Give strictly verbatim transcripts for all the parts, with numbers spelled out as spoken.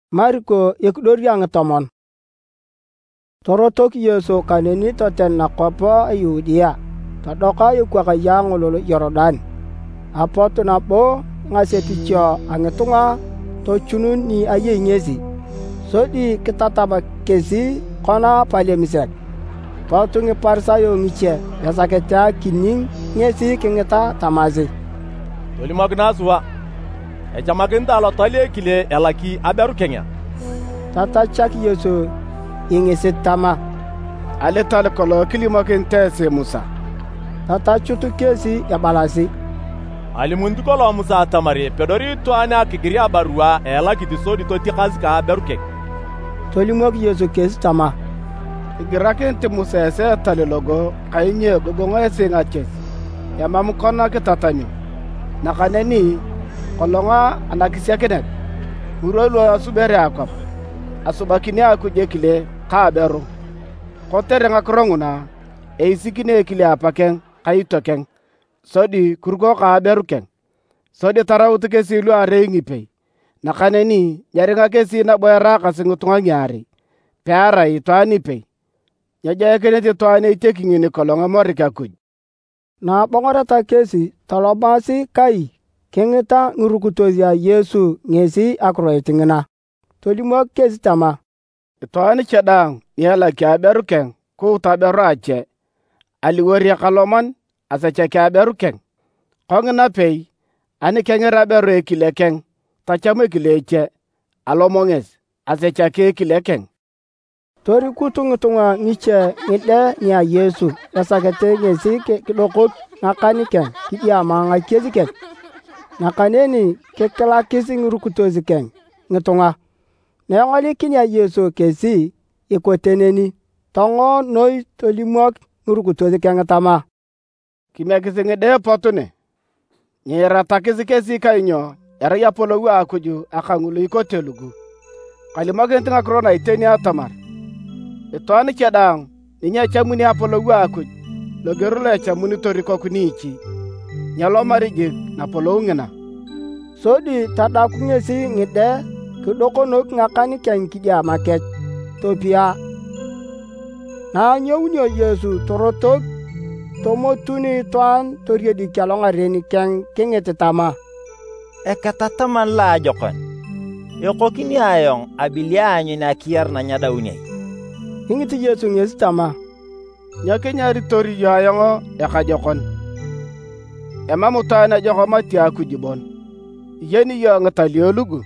Marko ekudor yang tomon. Torotok Yesu kaneni toten na kopo Yudia. Tadoka yukwa kayang ululu Yordan. Apo tunabo ngaseticho angetunga to chunun ni aye nyesi. Sodi kitataba kesi kona pale misek. Pautungi parsayo ngiche yasaketa kining nyesi kengeta tamazi. Toli magnaswa. Eja maginda lo tole kile elaki aberu kenya. Tata chak Yesu ingese tama. Ale tale kolo kili maginte se Musa. Tata chutu kesi ya balasi. Ali mundu kolo Musa tamari pedori to ana kigiri abarua elaki tisodi to tikazika aberu keng. Toli mok Yesu kesi tama. Igirakente Musa se tale logo kainye gogongo ese ngache. Ya mamu kona ke tatanyo. Nakaneni kolonga anakisia kenet. Urolo asubere akap. Asubakini akuje kile ka beru. Kotere ngakronguna e isikine kile apaken kaitoken. Sodi kurgo ka beru ken. Sodi tarawutu kesi lu arengi pe. Nakaneni nyaringa kesi na boyara kasingutunga nyari. Peara itwani pe. Nyaja kenete twane itekingi ni kolonga morika kuj. Na bongorata kesi talobasi kai kengeta ngurukutozia Yesu ngesi akroitingena. Tolimo kesi tama. Twane chedang niala kia beru ken ku taberu ache. Aliwori kaloman asacha kia beru ken. Kongena pei ani kengera beru ekile ken. Tachamo ekile eche. Alomonges asacha ke ekile ken. Tori kutungutunga ngiche ngide nya Yesu yasakete ngesi ke kidokot ngakani ken kidia manga kesi ken. Nakaneni kekela kesi ngurukutozi ken ngitunga. Nayangoli kinya Yesu kesi ikoteneni tongo noi tolimok ngurukutozi ken ngatama. Kimya kesi ngide potune. Nyera takisi kesi kainyo era yapolo wa akuju akangulu ikotelugu. Kalimage ntinga krona iteni atamar. Itwani chedang ninya chamuni apolo wa akuj. Logerule chamuni toriko kunichi. Nyalo marijik na polo ngena. Sodi tada kungesi ngide kudoko nok ngakani ken kidia maket topia. Na nyawunyo Yesu torotok tomotuni tuan toriedi kalonga reni ken kengete tama. Ekata taman la jokon. Yoko kini ayong abilia anyo na kiar na nyada unyay. Hingiti Yesu ngesi tama. Nyake nyari tori yayongo eka jokon. Ema mutana joko mati akujibon. Yeni yo ngatalio lugu.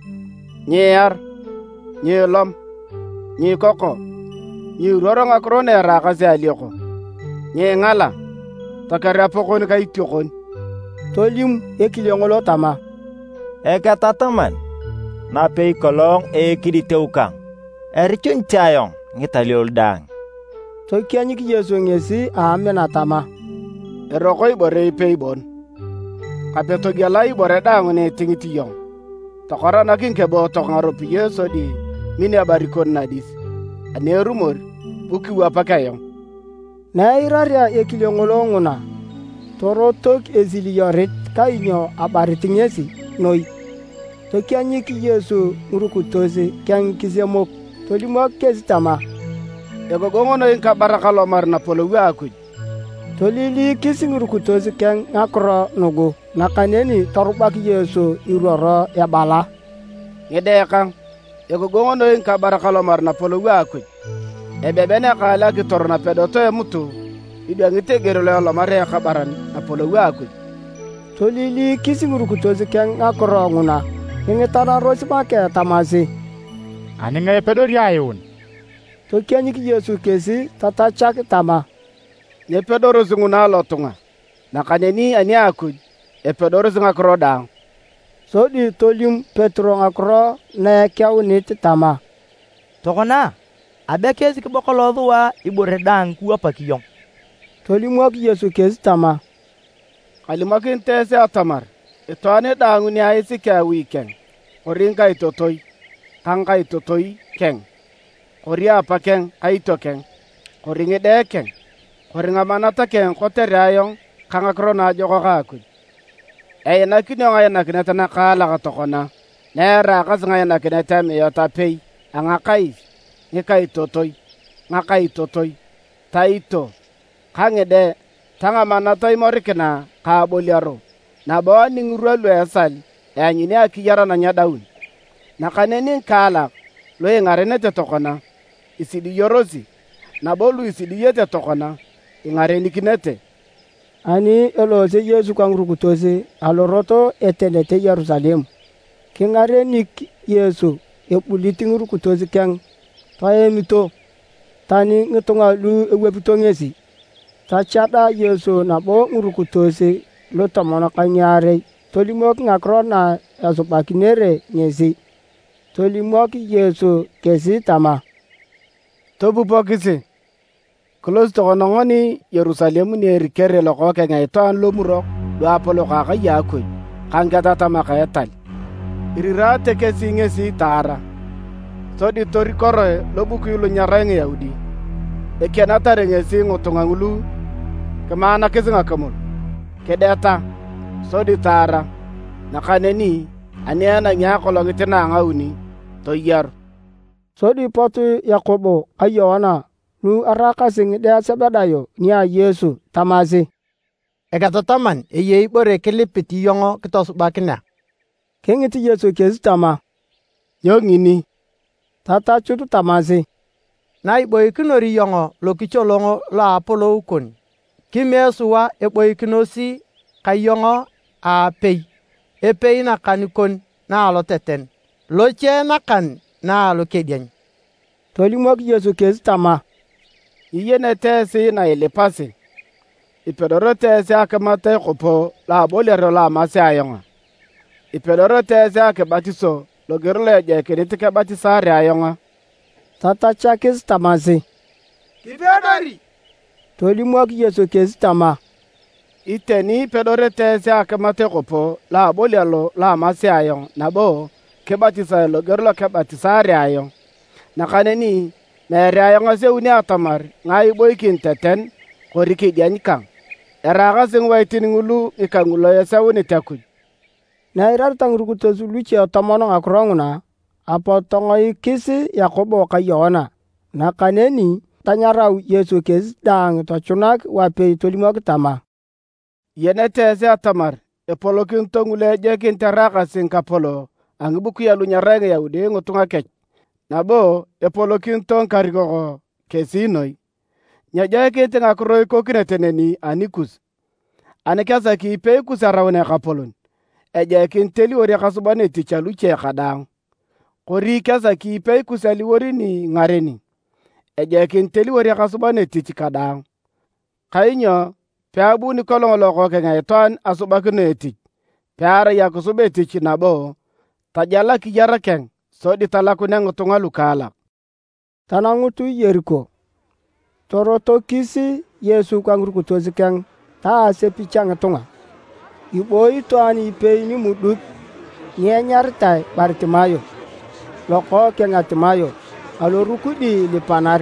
Nyer, nyelom, nyikoko, nyuroro ngakrone rakase alioko. Nye ngala, takarapokon kaitiokon. Tolim ekiliongolo tama. Eka tataman, na pei kolong ekidi teukang. Erichun chayong ngitaliol dang. Tokianyiki Yesu ngesi amena tama. Erokoi bore ipei bon. Kapeto gyalai bore dang ne tingiti yong. Tokora nakin kebo tok ngaropi Yesu di mini abarikon nadis. Ane rumor buki wapakayong. Na iraria ekiliongolonguna. Torotok eziliyorit kainyo abaritingesi noi. Tokianyiki Yesu ngurukutozi ken kisemok. Tolimok kesi tama. Egogongono inka barakalomar na polo wakuj. Tolili kisi ngurukutozi ken ngakro nugu. Nakaneni torubak Yesu iroro ya bala. Ngede kang. Egogongono inka barakalomar na polo wakuj. Ebebene kala kitorna pedoto ya mutu. Idu ngite gerole olomare ya kabaran na polo wakuj. Tolili kisi ngurukutozi ken ngakro nguna. Ngetana rosimake tamasi. Ani ngaye pedori ayun. Tokianyiki Yesu kesi tata chak tama. Nye pedoro zinguna lotunga. Nakaneni ani akuj. E pedoro zinga kro dang. Sodi tolim Petro ngakro na kia unit tama. Tokona, abe kesi kibokolo dhuwa ibore dang kuwa pakiyong. Tolimwak Yesu kesi tama. Kalimakin tese atamar. Itwane dangu ni haisi kia weekend. Oringa itotoi. Kanga itotoi keng. Koria apa keng kaito keng. Koringe de keng. Koringa manata keng kotere ayong kanga krona joko kakuj. Aya nakini yung aya nakinata nakala katokona. Nera kasinga na kinetem yotapei angakai ngikai totoi ngakai totoi taito kangede tanga manatoi morikina ka boliaro na bawani ngurwalu esal eanyini akiyara na nyadaun na kaneni kala lo yengarene tokona isidi yorosi na bolu isidi yete tokona ingareni kinete ani elose Yesu kangrukutosi aloroto etenete Yerusalem kingarenik Yesu ebuliti ngrukutosi keng taemito tani ngitunga lu ewepitongesi tachada Yesu nabo ngrukutosi lo tamona kanyare tolimok ngakrona asubakinere ngesi tolimok Yesu kesi tama tobu pokisi Kulos tokonongoni Yerusalemu ni erikere loko kenga itoan lomurok lo apolo kaka yakwe kangata tamaka etal irira teke singesi tara sodi tori koroe lo buku lo nyarenge Yahudi ekena tarengesi ngotonga ngulu kemana kesinga kamul kedeta sodi tara nakaneni aniana nyakolo ngitena ngauni toyar sodi potu Yakobo ayoana nu araka sing de Sebedayo nia Yesu tamasi ekatotaman eye ibore kelipiti yongo kitosubakina kengiti Yesu kesi tama yongini tata chutu tamasi na iboy kinori yongo lokicholongo la apolo ukon kimesuwa eboy kinosi kayongo a pei epei na kanikon na aloteten loche na kan na alokedian tolimok Yesu kesi tama iyene tesi na ilepasi ipedoro tesi akamate kopo la bolero la masi ayonga ipedoro tesi akabatiso logerle je kenitike batisare ayonga tata chakis tamasi kibedori tolimok Yesu kesi tama iteni pedoro tesi akamate kopo la bolero la masi ayong nabo kebatisa logerlo kebatisare ayong nakaneni mere ayong ase uni atamar ngai boikin teten koriki dianikang era sing waitin ngulu ikangulo ya sawuni takuj na irar tangrukuto suluchi otomono ngakronguna apo tongoi kisi Yakobo kayona na kaneni tanyarau Yesu kesi dang tochunak wape tolimok tama yenete se atamar epolokin tongule jekin teraka sing kapolo angibuku ya lunyarenge ya ude ngutunga kech nabo epolokin ton karigoko kesinoi nyaja kete ngakroi kokine teneni anikus anekasa ki pe kusarawne kapolon eje kin teli ori kasubane tichalu che kadang kori kasa ki pe kusali ori ni ngareni eje kin teli ori kasubane tich kadang kainyo pe abu ni kolongolo ko ke ngaiton asubakine tich pe ara ya kusube tich nabo tajala ki jarakeng sodi talaku nengo tungalu kala tanangutu Yeriko toroto kisi Yesu kangruku tozikeng ta se pichang tunga iboi toani ipe ni mudut nyenyartai Bartimayo loko kengatimayo alorukudi lipanar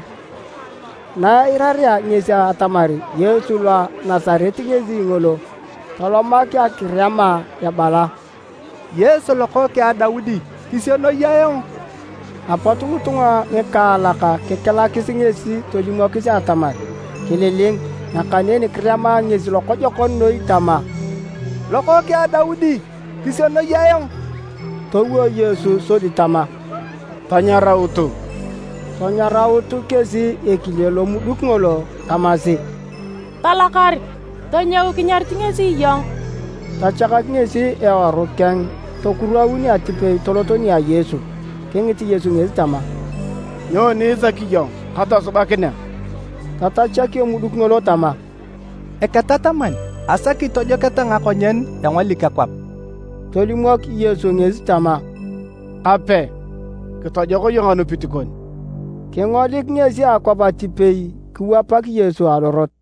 na iraria ngesi atamari Yesu la Nazareti ngezi ngolo tolomaki akiriama ya bala Yesu loko ke Daudi kisiono yayong apotungu tunga ngekalaka kekela kisingesi tolimo kisi atamar keleleng nakaneni kriama ngesi loko jokon no itama loko ke Daudi kisiono yayong towo Yesu sodi tama tanyara utu tanyara utu kesi ekilelo muduk ngolo tamasi talakari tanyau kinyarti ngesi yong tachaka ngesi ewaru keng tokurawuni atipe tolotoni ya Yesu kengiti Yesu ngezi tama nyo ni zakiyong kata subakina tata chaki muduk ngolo tama ekatataman asaki tojo kata ngakonyen yang walika kwap tolimok Yesu ngezi tama ape ketojo ko yonganu pitikon kengolik ngezi akwap atipe kuwapak Yesu alorot